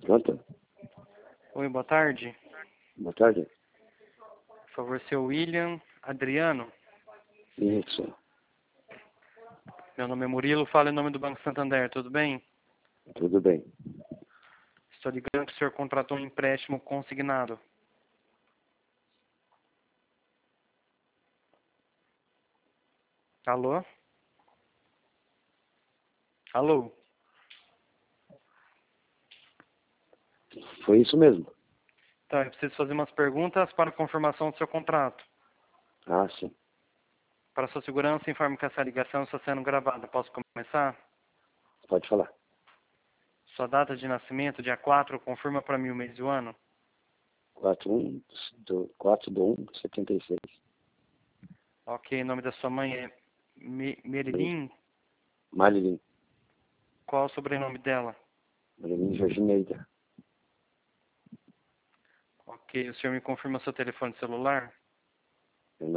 Pronto? Oi, boa tarde. Boa tarde. Por favor, seu William Adriano. Isso. Meu nome é Murilo, falo em nome do Banco Santander, tudo bem? Tudo bem. Estou ligando que o senhor contratou um empréstimo consignado. Alô? Alô? Foi isso mesmo? Tá, eu preciso fazer umas perguntas para confirmação do seu contrato. Ah, sim. Para sua segurança, informo que essa ligação está sendo gravada. Posso começar? Pode falar. Sua data de nascimento, dia 4, confirma para mim o mês e o ano. 4/1/76. Ok, o nome da sua mãe é Merilin. Marilyn. Qual o sobrenome dela? Marilyn Jorgineida. Ok, o senhor me confirma seu telefone celular? É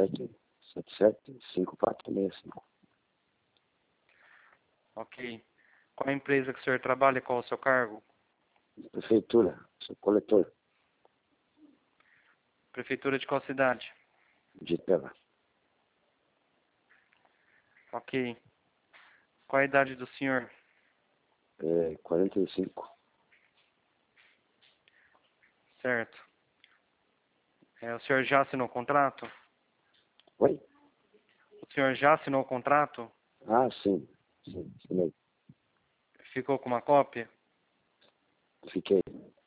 9777-5465. Ok. Qual a empresa que o senhor trabalha e qual o seu cargo? Prefeitura. Sou coletor Prefeitura de qual cidade? de Itela. Ok. Qual a idade do senhor? 45. Certo. O senhor já assinou o contrato? Oi? O senhor já assinou o contrato? Ah, sim. Sim, assinei. Ficou com uma cópia? Fiquei.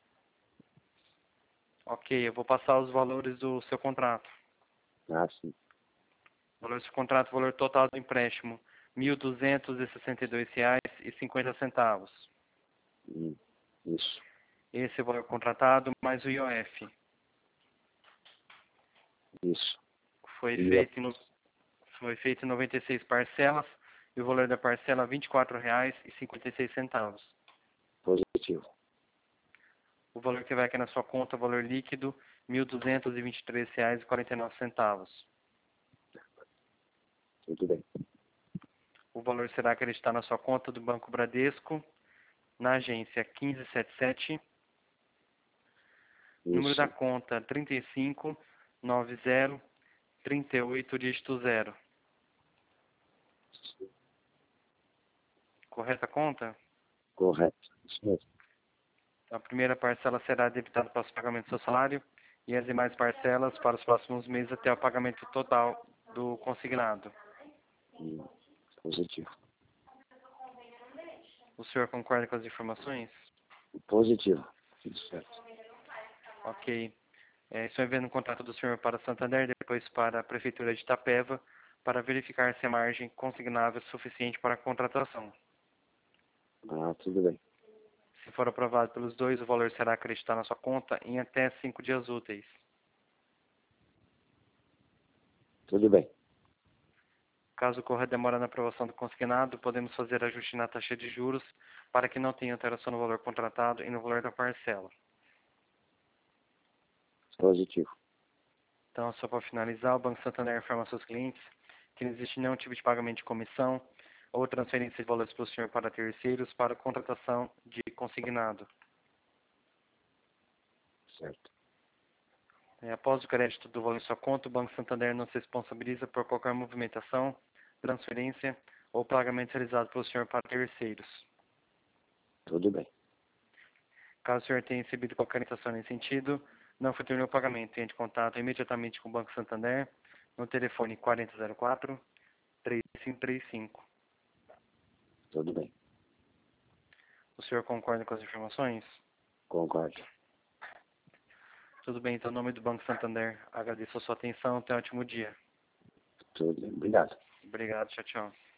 Ok, eu vou passar os valores do seu contrato. Ah, sim. O valor do seu contrato, o valor total do empréstimo, R$ 1.262,50. Isso. Esse é o valor contratado mais o IOF. Isso. Foi E feito em 96 parcelas e o valor da parcela R$ 24,56. positivo. O valor que vai aqui na sua conta, o valor líquido, R$ 1.223,49. Tudo bem. O valor será acreditado na sua conta do Banco Bradesco, na agência 1577, número da Isso. conta 359038, dígito 0. Correta a conta? Correto. Isso mesmo. A primeira parcela será debitada para o pagamento do seu salário e as demais parcelas para os próximos meses até o pagamento total do consignado. Positivo. O senhor concorda com as informações? Positivo. Tudo certo. Ok. Estou enviando o contrato do senhor para Santander, depois para a Prefeitura de Itapeva, para verificar se a margem consignável é suficiente para a contratação. Ah, tudo bem. Se for aprovado pelos dois, o valor será acreditado na sua conta em até 5 dias úteis. Tudo bem. Caso ocorra demora na aprovação do consignado, podemos fazer ajuste na taxa de juros para que não tenha alteração no valor contratado e no valor da parcela. Positivo. Então, só para finalizar, o Banco Santander informa aos seus clientes que não existe nenhum tipo de pagamento de comissão ou transferência de valores para o senhor para terceiros para contratação de consignado. Certo. Após o crédito do valor em sua conta, o Banco Santander não se responsabiliza por qualquer movimentação, transferência ou pagamento realizado pelo senhor para terceiros. Tudo bem. Caso o senhor tenha recebido qualquer orientação nesse sentido, não foi terminou o pagamento, entre em contato imediatamente com o Banco Santander no telefone 4004-3535. Tudo bem. O senhor concorda com as informações? Concordo. Tudo bem, então, em nome do Banco Santander, agradeço a sua atenção. Tenha um ótimo dia. Tudo bem. Obrigado. Obrigado, tchau, tchau.